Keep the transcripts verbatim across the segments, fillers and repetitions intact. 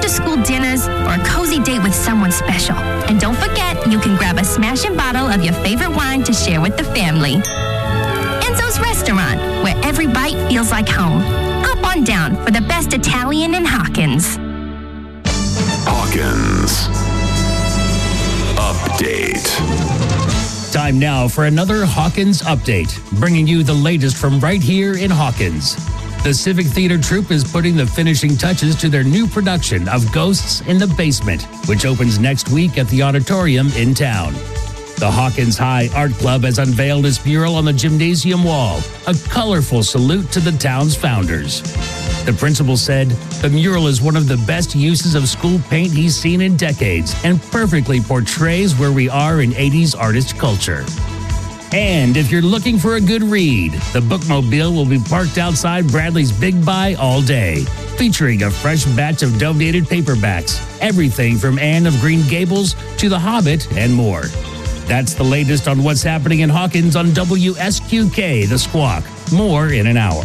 after-school dinners, or a cozy date with someone special. And don't forget, you can grab a smashing bottle of your favorite wine to share with the family. Enzo's Restaurant, where every bite feels like home. Hop on down for the best Italian in Hawkins. Hawkins Update. Time now for another Hawkins Update, bringing you the latest from right here in Hawkins. The Civic Theater Troupe is putting the finishing touches to their new production of Ghosts in the Basement, which opens next week at the auditorium in town. The Hawkins High Art Club has unveiled its mural on the gymnasium wall, a colorful salute to the town's founders. The principal said, the mural is one of the best uses of school paint he's seen in decades and perfectly portrays where we are in eighties artist culture. And if you're looking for a good read, the Bookmobile will be parked outside Bradley's Big Buy all day, featuring a fresh batch of donated paperbacks, everything from Anne of Green Gables to The Hobbit and more. That's the latest on what's happening in Hawkins on W S Q K, The Squawk. More in an hour.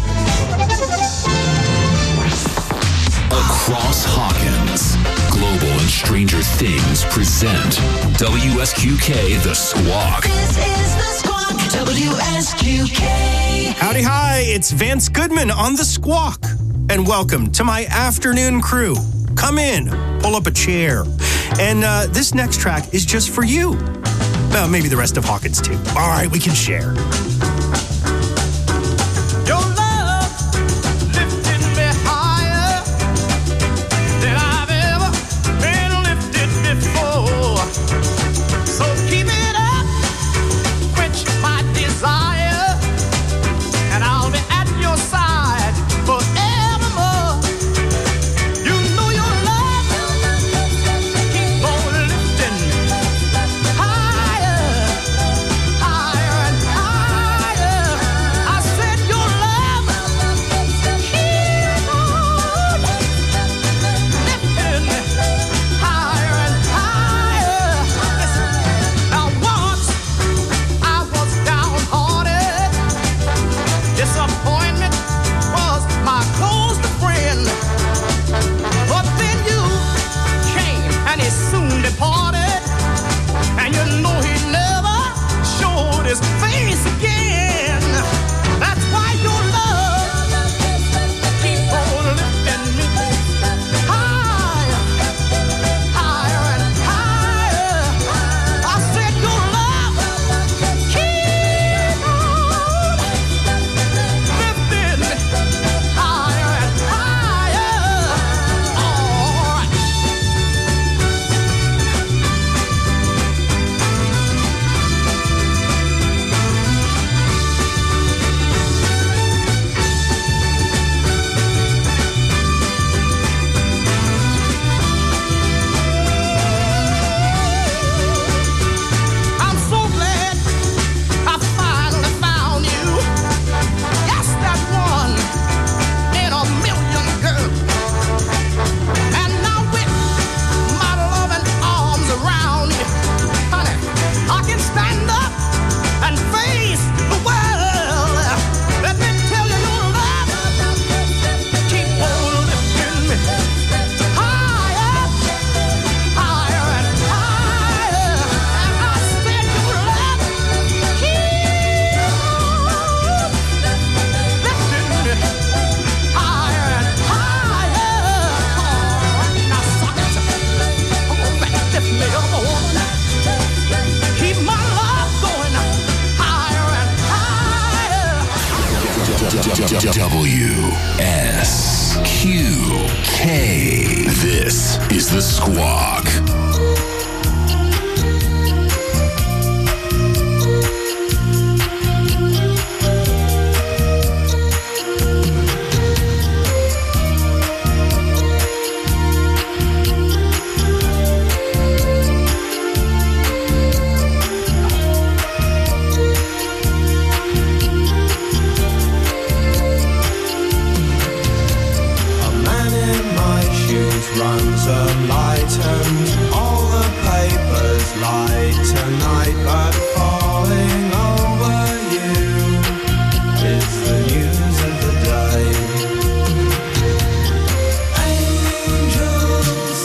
Across Hawkins, Global and Stranger Things present W S Q K, The Squawk. This is The Squawk, W S Q K. Howdy, hi, it's Vance Goodman on The Squawk. And welcome to my afternoon crew. Come in, pull up a chair. And uh, this next track is just for you. Well, maybe the rest of Hawkins too. All right, we can share. W S Q K. This is The Squawk. Runs a light and all the papers lie tonight, but falling over you is the news of the day. Angels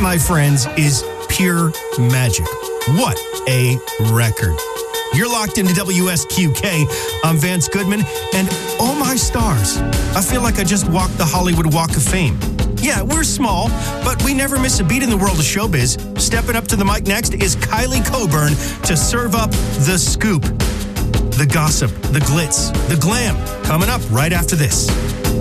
my friends, is pure magic. What a record. You're locked into W S Q K. I'm Vance Goodman, and oh my stars, I feel like I just walked the Hollywood Walk of Fame. Yeah, we're small, but we never miss a beat in the world of showbiz. Stepping up to the mic next is Kylie Coburn to serve up the scoop, the gossip, the glitz, the glam, coming up right after this.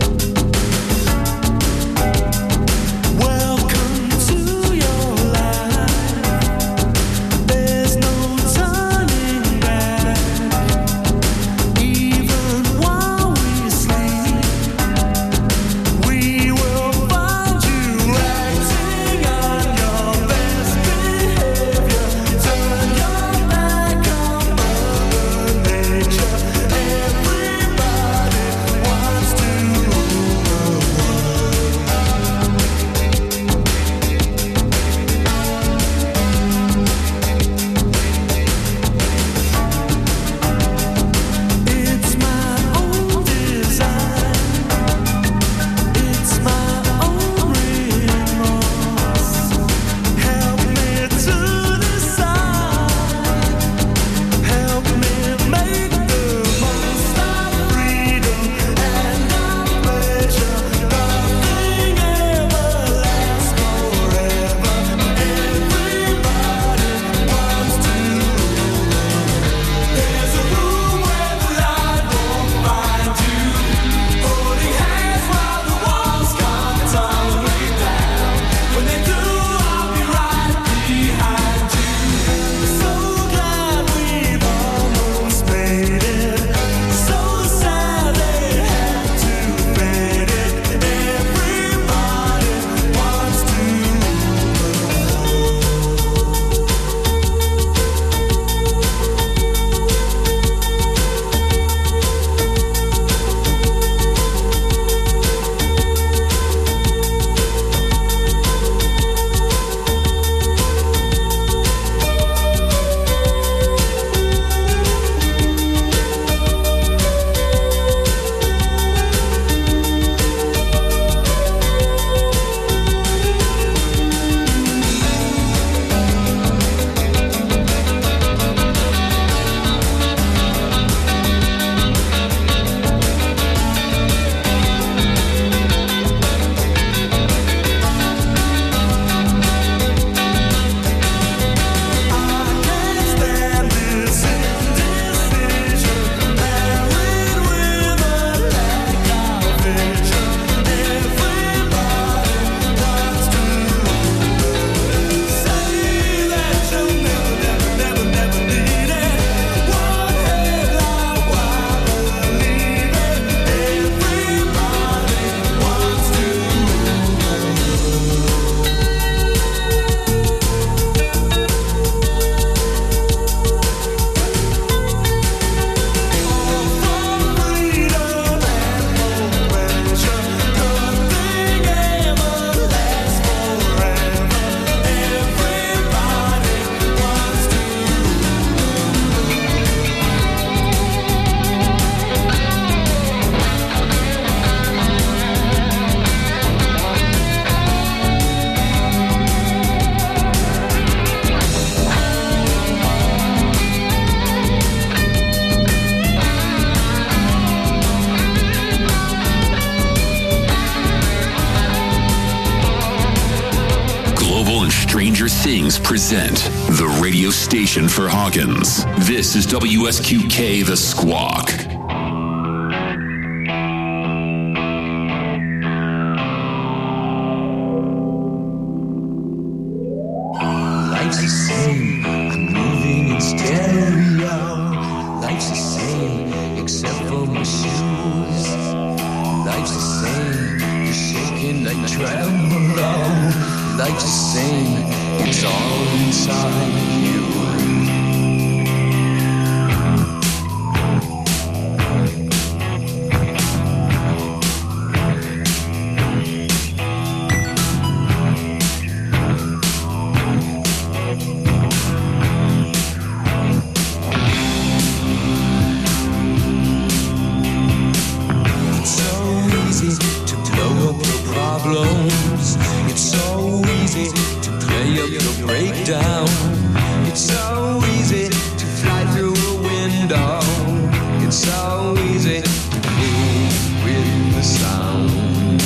Stranger Things present the radio station for Hawkins. This is W S Q K The Squawk. Life's the same, I'm moving in stereo. Life's the same, except for my shoes. Life's the same, you're shaking like tremolo. Life's the same, it's all inside you. It's so easy to blow up your problems. It's so easy to break down. It's so easy to fly through a window. It's so easy to move with the sound.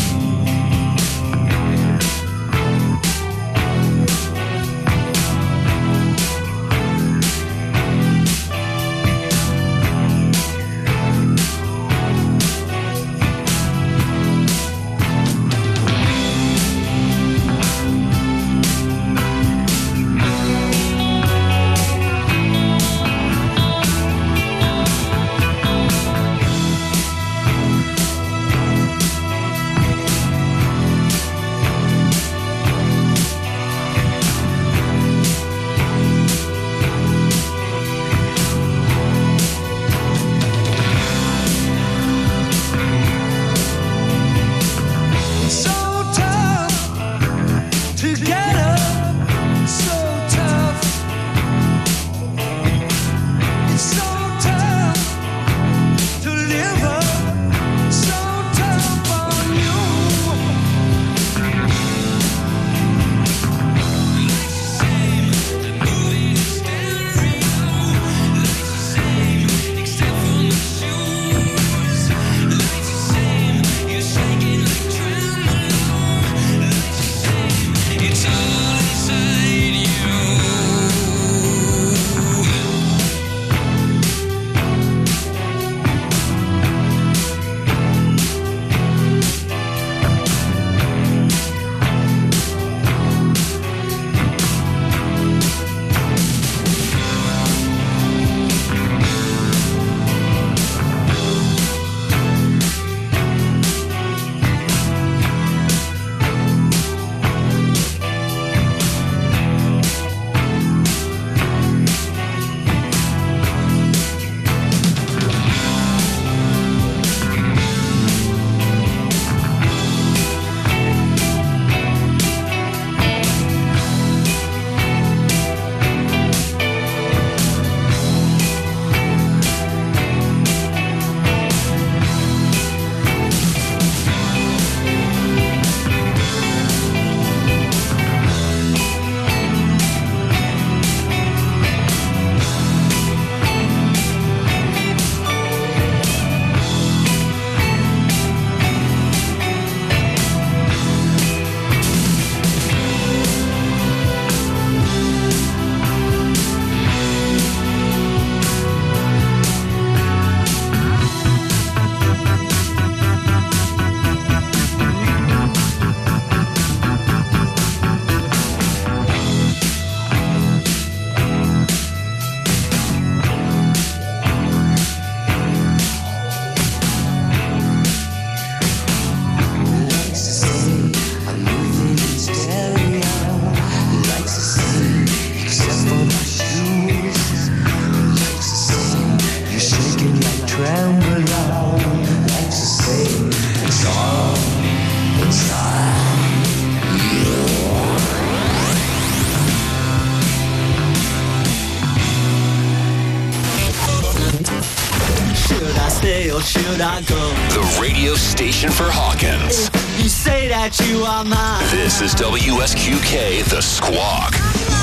Should I go? The radio station for Hawkins. You say that you are mine. This is W S Q K, The Squawk.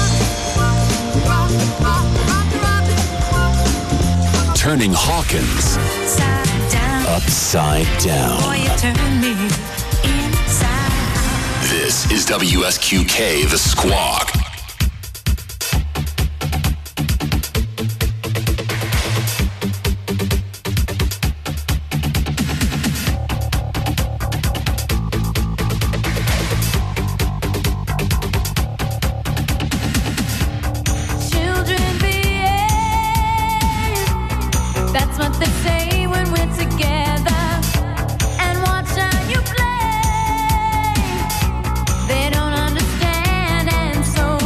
Turning Hawkins upside down. Upside down. Boy, you turn me inside. This is W S Q K, The Squawk. They don't understand, and so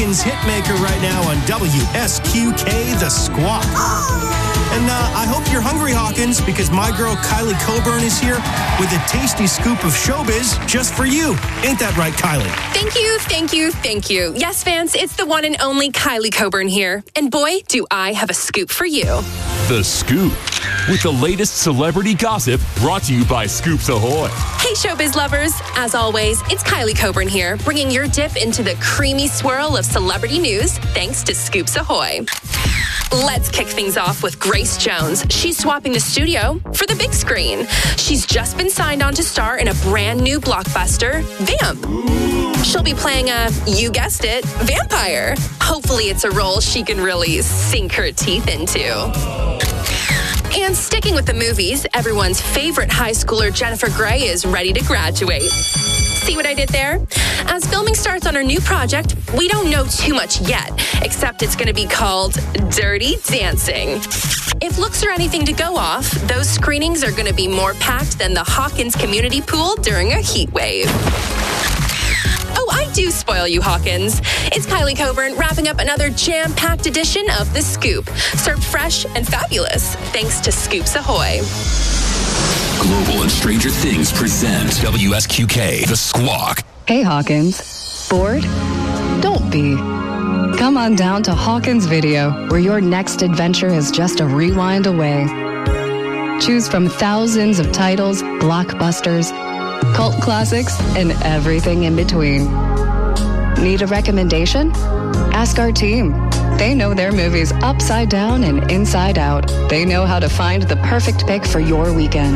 Hawkins hitmaker right now on W S Q K, The Squawk. And uh, I hope you're hungry, Hawkins, because my girl Kylie Coburn is here with a tasty scoop of showbiz just for you. Ain't that right, Kylie? Thank you, thank you, thank you. Yes, fans, it's the one and only Kylie Coburn here. And boy, do I have a scoop for you. The Scoop, with the latest celebrity gossip, brought to you by Scoops Ahoy. Hey, showbiz lovers. As always, it's Kylie Coburn here, bringing your dip into the creamy swirl of celebrity news, thanks to Scoops Ahoy. Let's kick things off with Grace Jones. She's swapping the studio for the big screen. She's just been signed on to star in a brand new blockbuster, Vamp. She'll be playing a, you guessed it, vampire. Hopefully it's a role she can really sink her teeth into. And sticking with the movies, everyone's favorite high schooler Jennifer Grey is ready to graduate. See what I did there? As filming starts on her new project, we don't know too much yet, except it's going to be called Dirty Dancing. If looks are anything to go off, those screenings are going to be more packed than the Hawkins community pool during a heat wave. Oh, I do spoil you, Hawkins. It's Kylie Coburn wrapping up another jam-packed edition of The Scoop, served fresh and fabulous, thanks to Scoops Ahoy. Global and Stranger Things present W S Q K, The Squawk. Hey, Hawkins. Bored? Don't be. Come on down to Hawkins Video, where your next adventure is just a rewind away. Choose from thousands of titles, blockbusters, cult classics, and everything in between. Need a recommendation? Ask our team. They know their movies upside down and inside out. They know how to find the perfect pick for your weekend.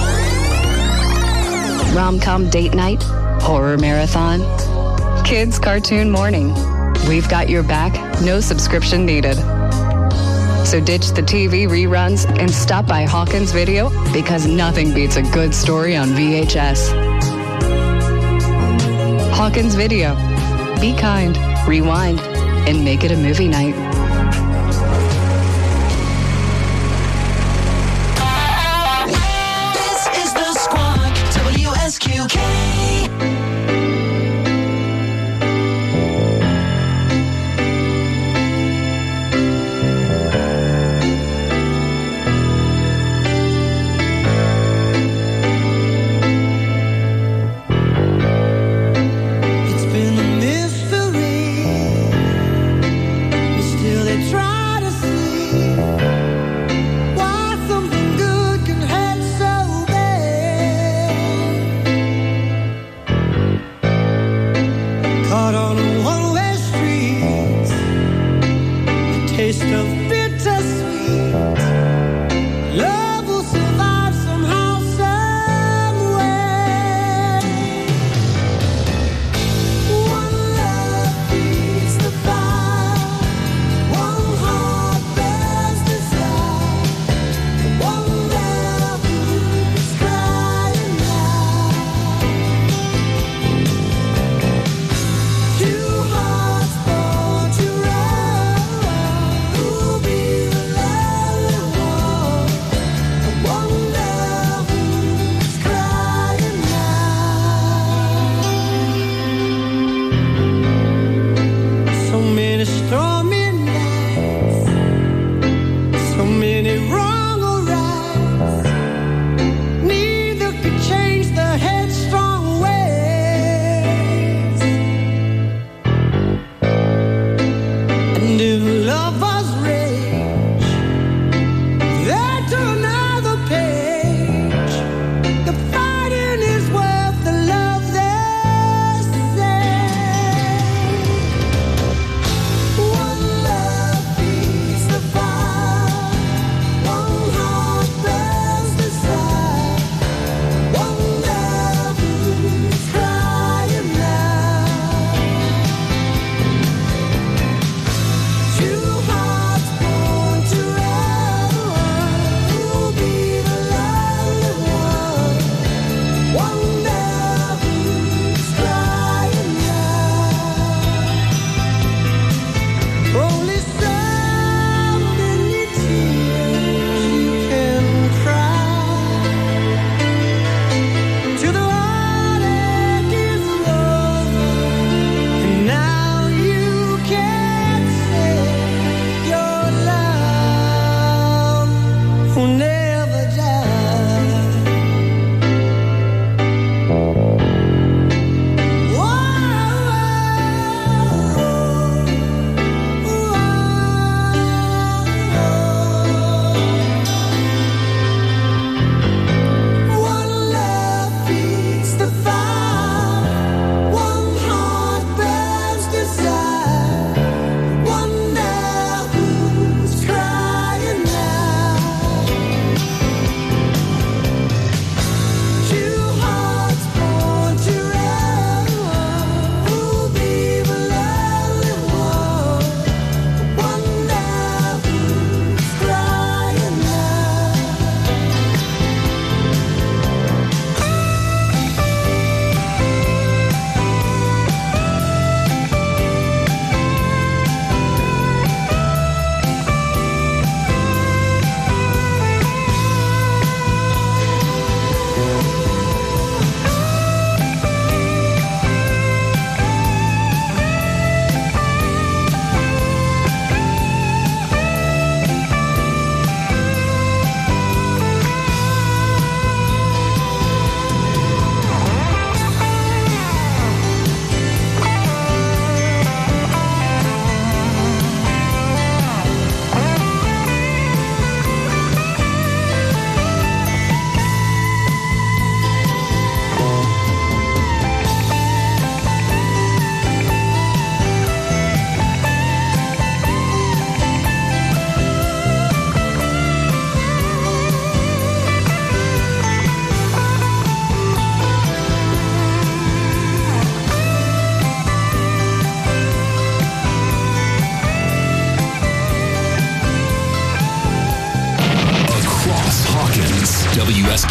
Rom-com date night, horror marathon, kids cartoon morning. We've got your back, no subscription needed. So ditch the T V reruns and stop by Hawkins Video, because nothing beats a good story on V H S. Hawkins Video. Be kind, rewind, and make it a movie night. This is The Squawk, W S Q K. It's been a mystery. We still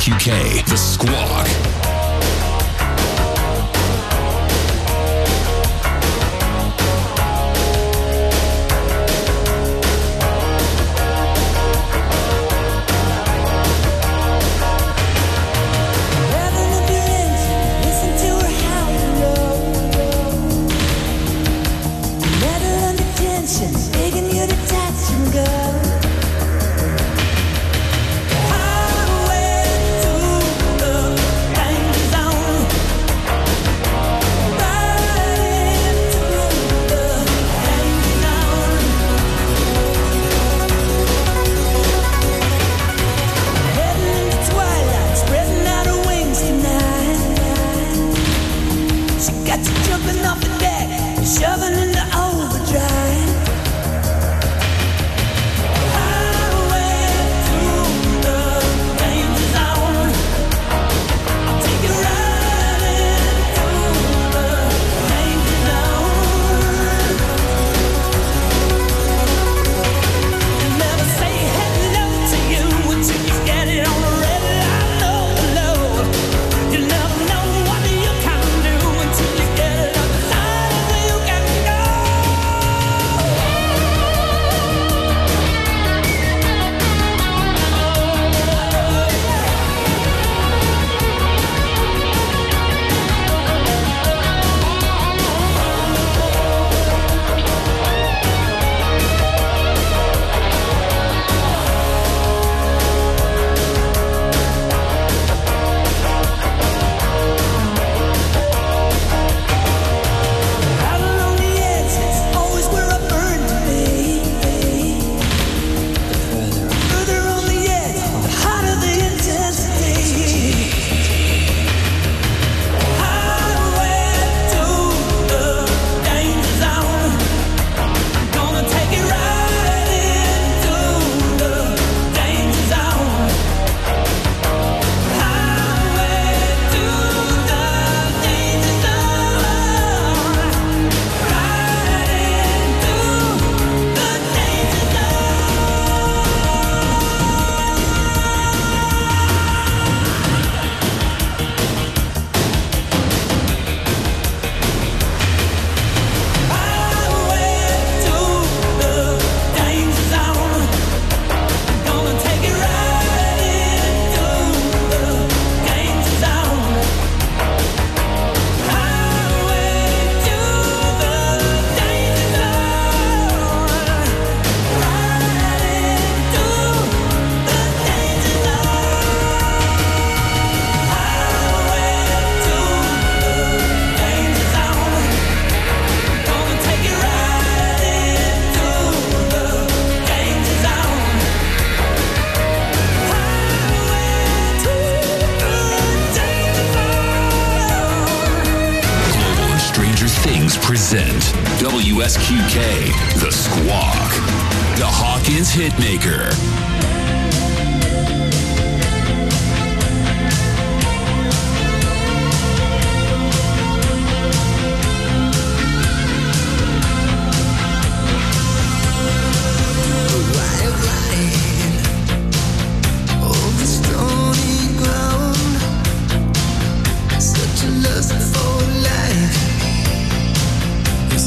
Q K, The Squawk. present W S Q K, The Squawk, the Hawkins Hitmaker.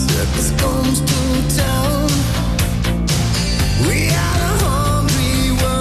Comes to town. We are a hungry world.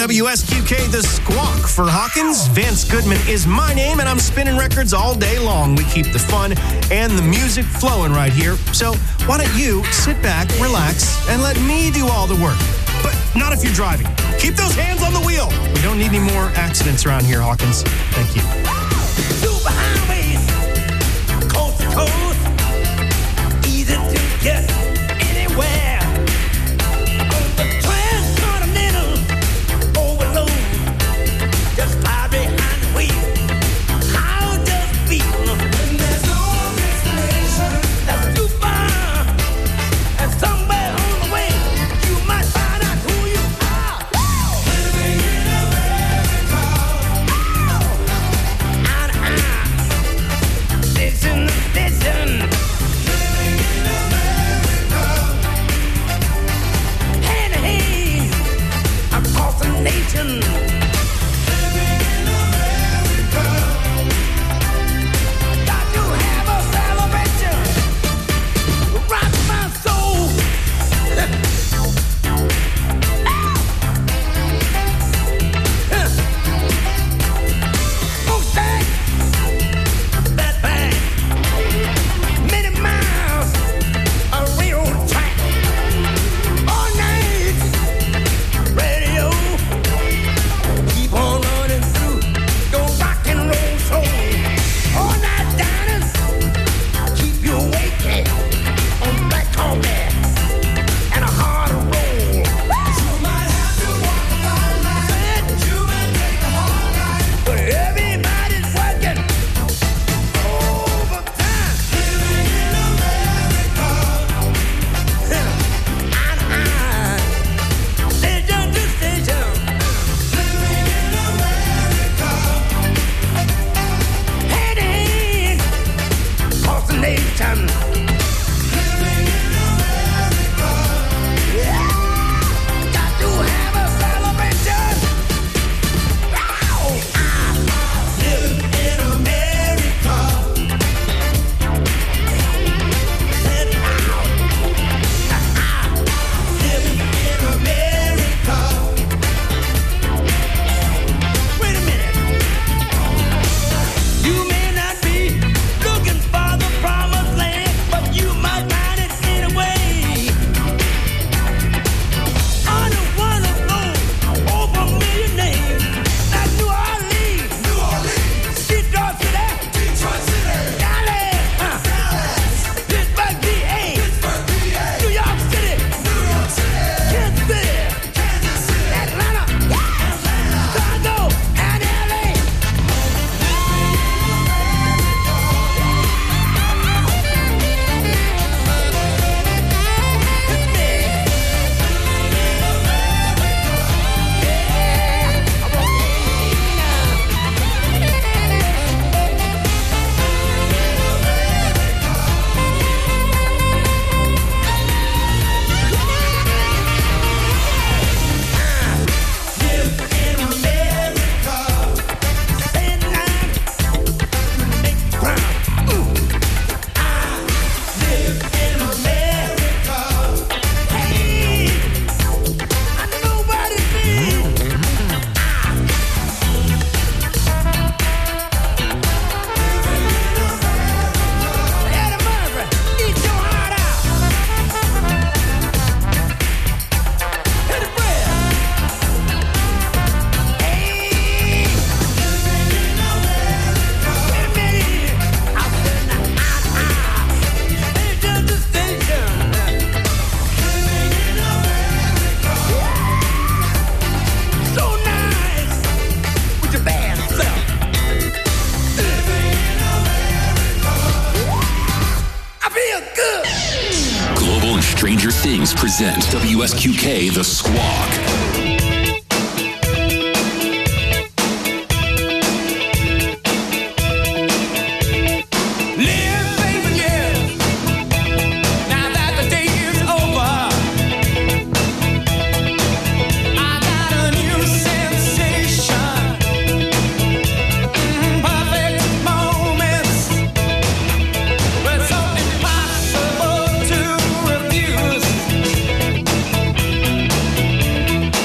W S Q K, The Squawk for Hawkins. Vance Goodman is my name, and I'm spinning records all day long. We keep the fun and the music flowing right here. So why don't you sit back, relax, and let me do all the work. But not if you're driving. Keep those hands on the wheel. We don't need any more accidents around here, Hawkins. Thank you. Super highways, coast to coast, easy to get anywhere. On the transcontinental overload, just fly behind the wheel. How does it feel? When there's no destination that's too far, and somewhere on the way you might find out who you are. Living in America. Out of eye. Listen, listen. Living in America. Hand in hand across the nation. Living in America. Got to have a celebration. Rock my soul. Mustang, that bang, many miles of railroad track, all night radio, keep on running through your rock and roll soul, all night diners, keep you awake on black coffee and a hard roll. You might have to walk a long line. You might take a hard ride. But everybody's working overtime. Living in America. Out of eye. Station to station. Living in America. Hand in hand across the nation. Living in America. Yeah. Got to have a celebration. Oh, I live in America. Said out. I live in America. Wait a minute. You may not be looking for the promised land, but you might find it anyway. Under one of those over a million names, like New Orleans, New Orleans, Detroit City, Detroit City, Dallas, huh, Dallas, Pittsburgh, P A, Pittsburgh, P A, New York City, New York City, Kansas City, Kansas City, Atlanta, Atlanta, Chicago, and L A. So nice with your bad self. I feel good. Global and Stranger Things present W S Q K The Squawk. Live, baby, live. Now that the day is over, I got a new sensation. Mm, perfect moments, but so impossible to refuse.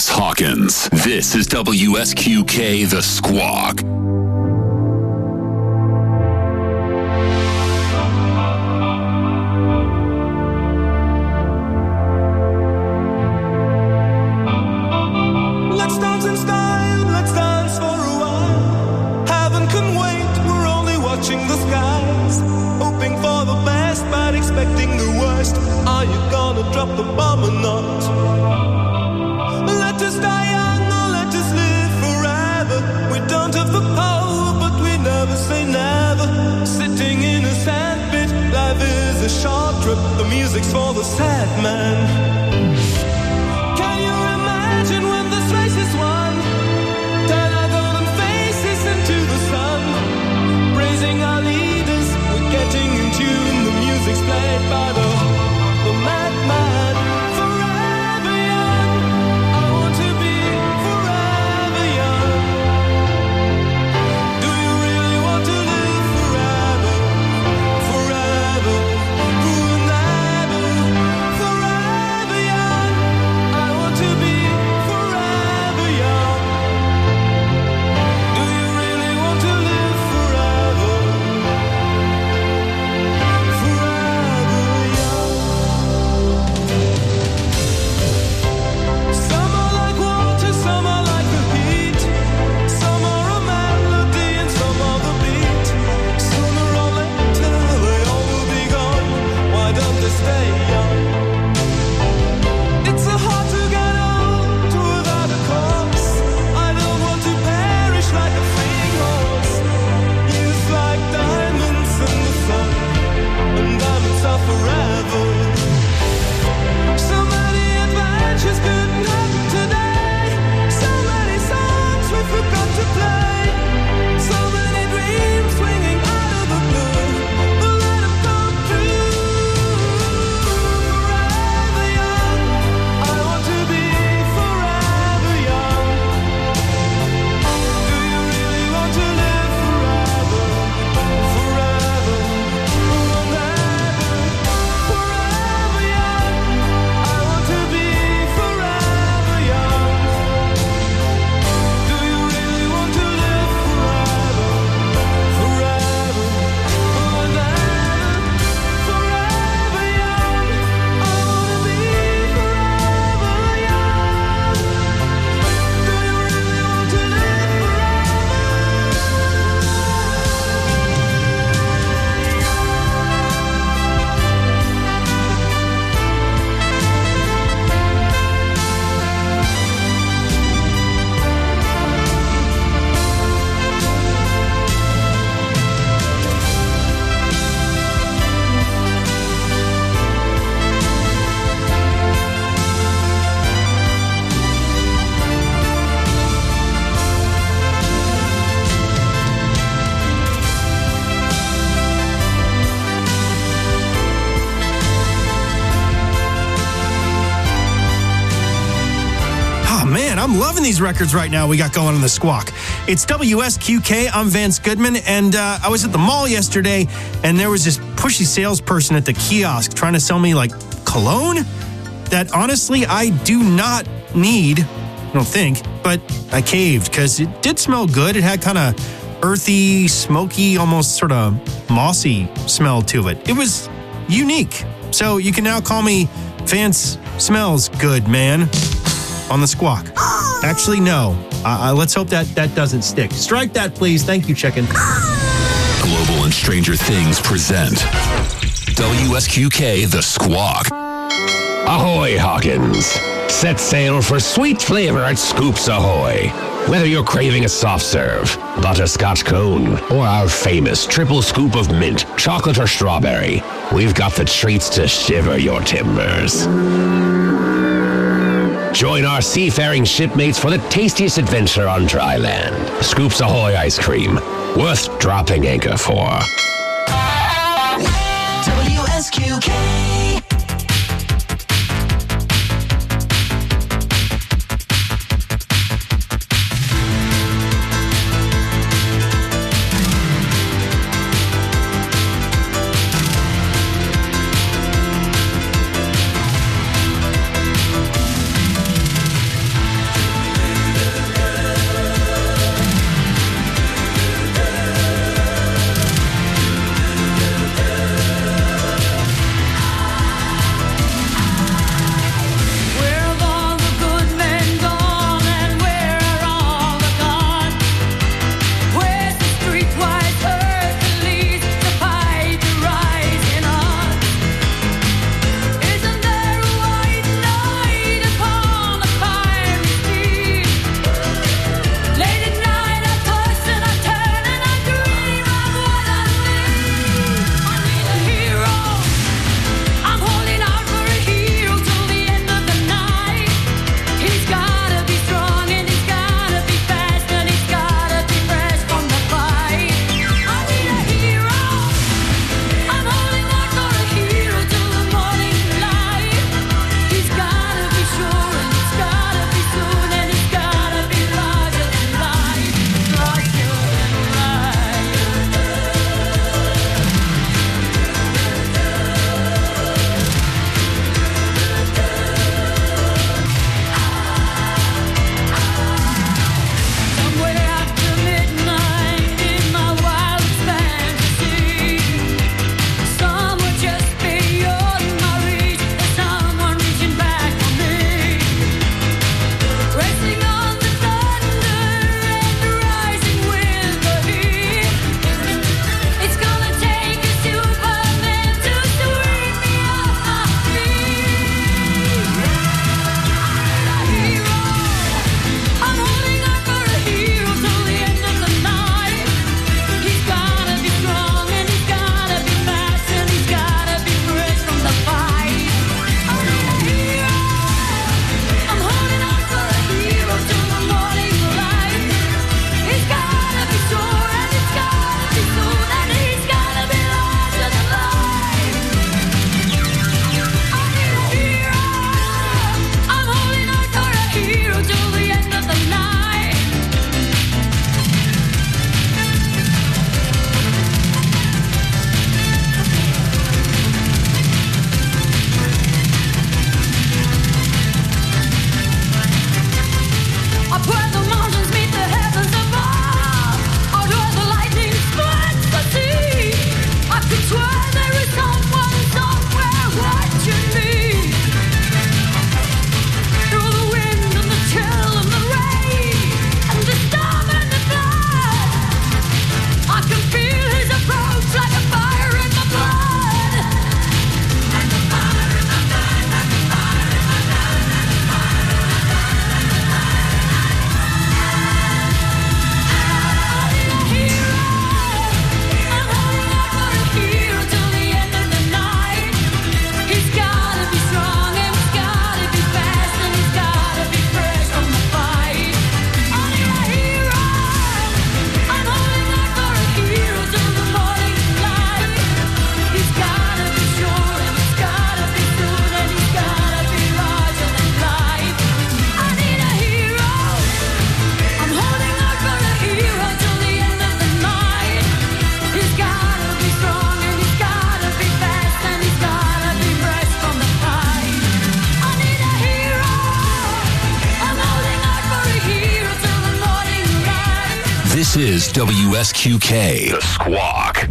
across Hawkins. This is W S Q K The Squawk. Let's dance in style, let's dance for a while. Heaven can wait, we're only watching the skies. Hoping for the best, but expecting the worst. Are you gonna drop the bomb or not? Let us die young or let us live forever. We don't have the power, but we never say never. Sitting in a sandpit, life is a short trip. The music's for the sad man. Can you imagine when this race is won? Turn our golden faces into the sun. Praising our leaders, we're getting in tune. The music's played by the, the madman. Forever young, I want to be forever young. Do you really want to live forever? Forever, forever, forever young. I want to be forever young. Do you really want to live forever? Forever young. Some are like water, some are like the heat. Some are a melody and some are the beat. Sooner or later they all will be gone. Why don't they stay young? It's so hard to get old without a cause. I don't want to perish like a fleeing horse. Youth like diamonds in the sun, and diamonds are forever. So many adventures couldn't happen today. So many songs we forgot to play. So many dreams swinging out of the blue. But let them come true. Forever young, I want to be forever young. Do you really want to live forever? Forever, forever, forever young. I want to be forever young. Do you really want to live forever? Forever, forever, forever young. I want to be forever young. Do you really want to live Oh, man, I'm loving these records right now we got going on the Squawk. It's W S Q K. I'm Vance Goodman, and uh, I was at the mall yesterday, and there was this pushy salesperson at the kiosk trying to sell me, like, cologne that, honestly, I do not need, I don't think, but I caved because it did smell good. It had kind of earthy, smoky, almost sort of mossy smell to it. It was unique. So you can now call me Vance Smells Good, man. On the Squawk. Actually, no. Uh, uh, let's hope that that doesn't stick. Strike that, please. Thank you, chicken. Global and Stranger Things present W S Q K The Squawk. Ahoy, Hawkins. Set sail for sweet flavor at Scoops Ahoy. Whether you're craving a soft serve, butterscotch cone, or our famous triple scoop of mint, chocolate, or strawberry, we've got the treats to shiver your timbers. Join our seafaring shipmates for the tastiest adventure on dry land. Scoops Ahoy ice cream, worth dropping anchor for. W S Q K. This is W S Q K, The Squawk.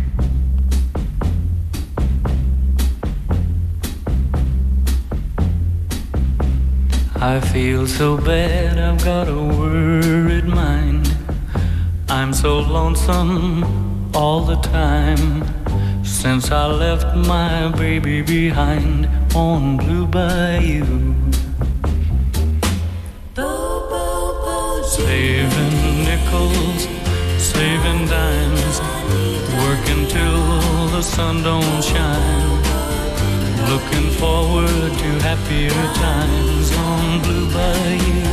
I feel so bad, I've got a worried mind. I'm so lonesome all the time since I left my baby behind on Blue Bayou. Saving nickels, saving dimes, working till the sun don't shine. Looking forward to happier times on Blue Bayou.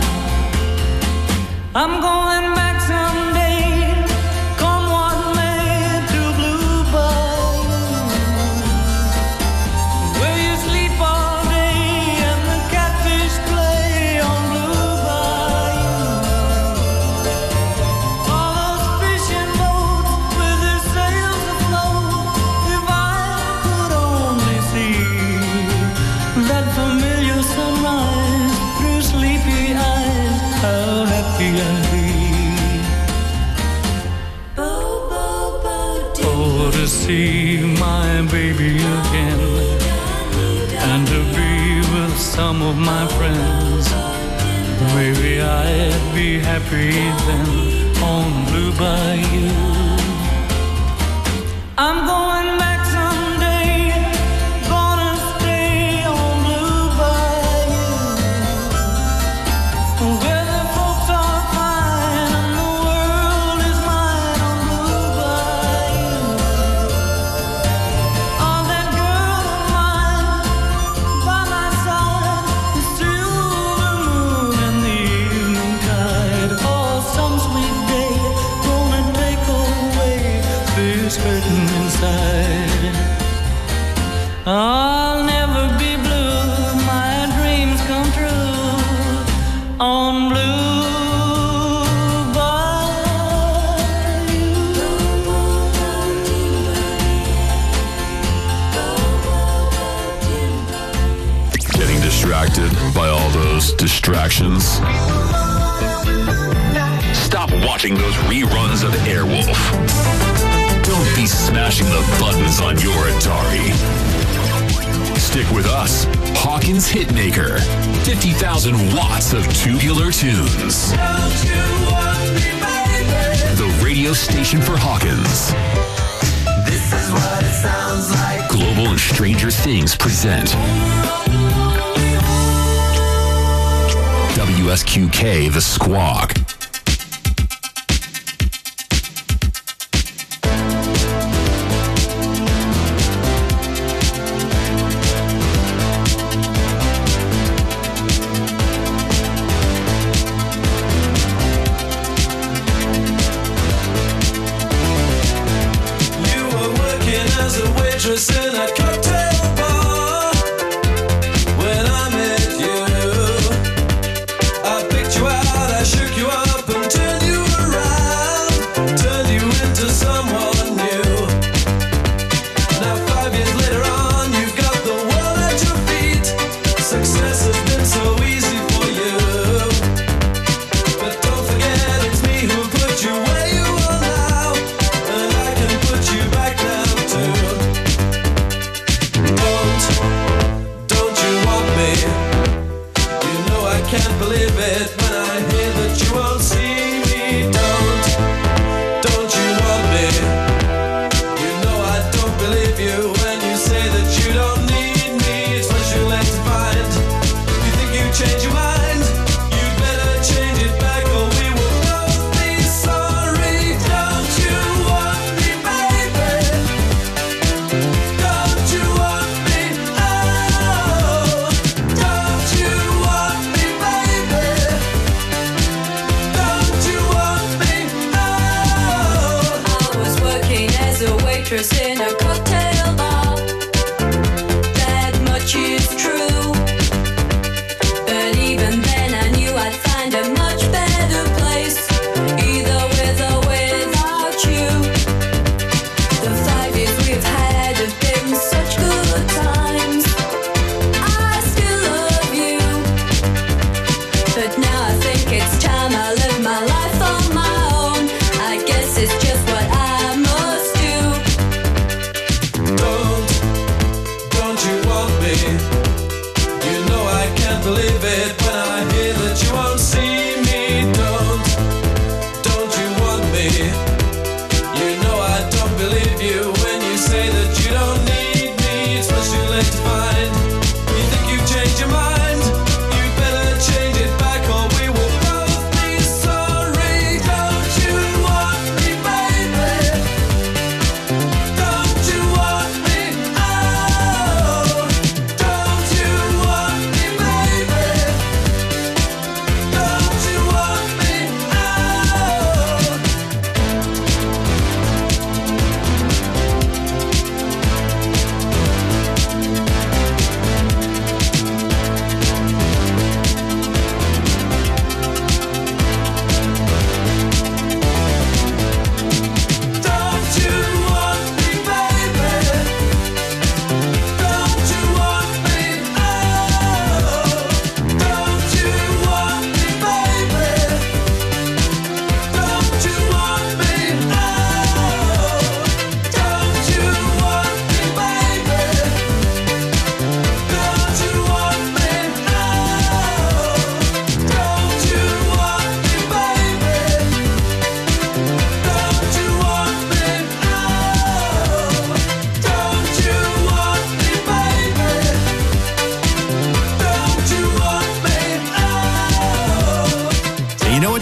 I'm going back someday, come what may, to Blue Bayou, where you sleep all day and the catfish play on Blue Bayou. All those fishing boats with their sails afloat, if I could only see that familiar sunrise through sleepy eyes, how happy I'd be. Oh, to see my baby again and to be with some of my friends. Maybe I'd be happy then on Blue Bayou. I'm going back someday, gonna stay on Blue Bayou, where the folks are fine and the world is mine on Blue Bayou. Oh, that girl of mine by my side, the silver moon and the evening tide. Oh, some sweet day gonna take away this hurting inside. I'll never be blue, my dreams come true on Blue Getting distracted by all those distractions? Stop watching those reruns of Airwolf. Don't be smashing the buttons on your Atari. Stick with us, Hawkins Hitmaker. fifty thousand watts of tubular tunes. The radio station for Hawkins. This is what it sounds like. Global and Stranger Things present W S Q K, The Squawk. You were working as a waitress in a cocktail bar when I met you. I picked you out, I shook you up and turned you around, turned you into someone new. Now five years later on, you've got the world at your feet. Success has been so easy for you, but don't forget it's me who put you where you are now, and I can put you back now too. Don't, don't you want me? You know I can't believe it when I hear that you won't see me. Don't, don't you want me? You know I don't believe you when you say that you don't need me. It's what you like to find. You think you change your mind? You'd better change it back or we will both be sorry. Don't you want me, baby? Don't you want me? Oh, don't you want me, baby? Don't you want me? Oh. I was working as a waitress in a cocktail bar. That much is true. But even then I knew I'd find a much better place, either with or without you. The five years we've had have been such good times. I still love you, but now I think it's time I live my life on my own.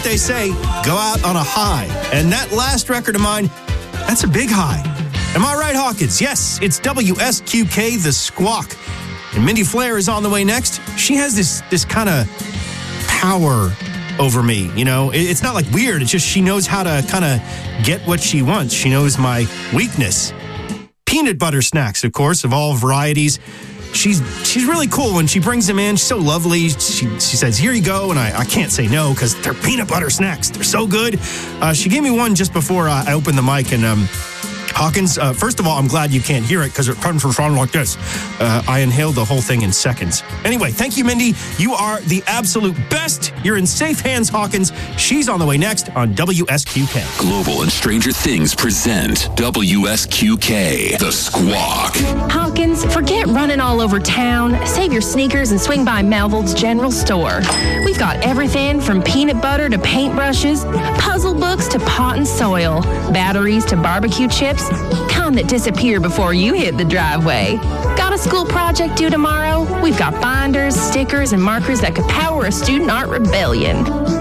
what they say, go out on a high. And that last record of mine, that's a big high. Am I right, Hawkins? Yes, it's W S Q K, The Squawk. And Mindy Flair is on the way next. She has this this kind of power over me, you know? It's not like weird. It's just she knows how to kind of get what she wants. She knows my weakness. Peanut butter snacks, of course, of all varieties. She's she's really cool when she brings them in. She's so lovely. She she says, here you go. And I, I can't say no because they're peanut butter snacks. They're so good. Uh, she gave me one just before uh, I opened the mic. And um, Hawkins, uh, first of all, I'm glad you can't hear it because it comes from sound like this. Uh, I inhaled the whole thing in seconds. Anyway, thank you, Mindy. You are the absolute best. You're in safe hands, Hawkins. She's on the way next on W S Q K. Global and Stranger Things present W S Q K, The Squawk. Hawkins, forget running all over town. Save your sneakers and swing by Melville's General Store. We've got everything from peanut butter to paintbrushes, puzzle books to pot and soil, batteries to barbecue chips, kind that disappear before you hit the driveway. Got a school project due tomorrow? We've got binders, stickers, and markers that could power a student art rebellion.